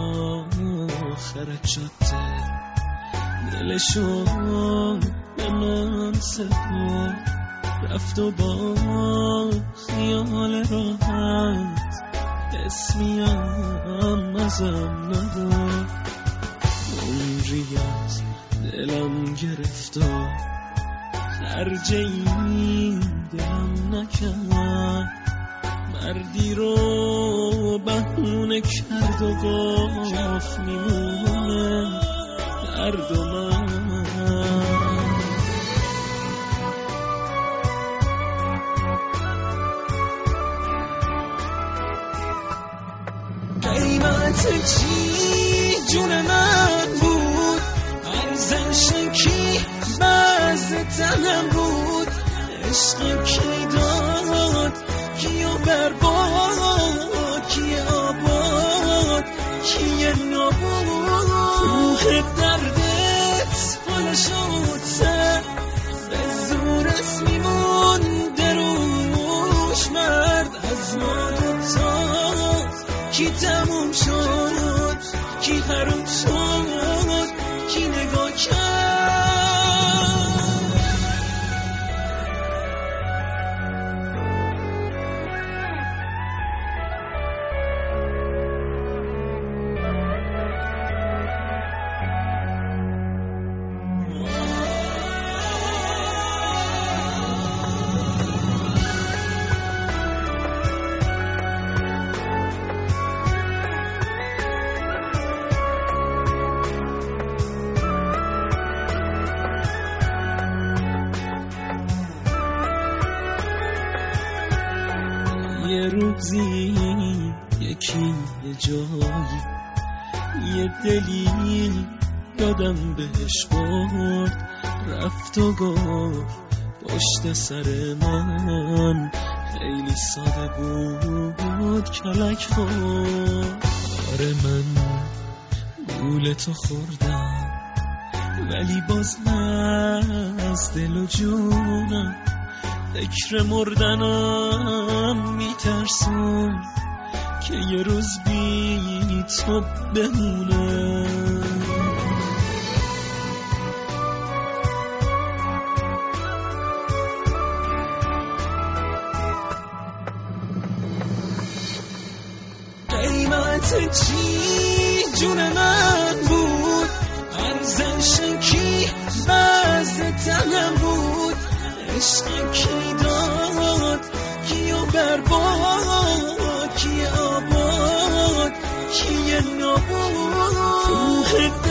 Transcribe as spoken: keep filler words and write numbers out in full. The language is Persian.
آخر جاده دلشو به من سپرد، رفت و با خیال راحت اسمیم ازم نبود. عمری از دلم گرفت و خرج این دلم نکرد، مردی رو بهونه کرد و گفت میمونه درد و من. قیمت چی جون من بود، ارزش کی بعض تنم بود، عشق کی داد کیو برباد، کی آباد کی نابود. روح دردت حال شد سر، به زور اسمیمون دروش مرد. از ما دوتا کی تموم شد، کی حروم شد، کی نگاه کرد. یه روزی یکی یه جایی یه دلی یادم بهش برد، رفت و گفت پشت سر من خیلی ساده بود کلک خورد. آره من گولتو خوردم ولی باز از دل و جونم فکر مردنم میترسم که یه روز بی تو بمونم. قیمت چی جون من بود، ارزش کی بعض تنم بود، عشق کی داد کیو برباد، کی آباد کی نابود. روح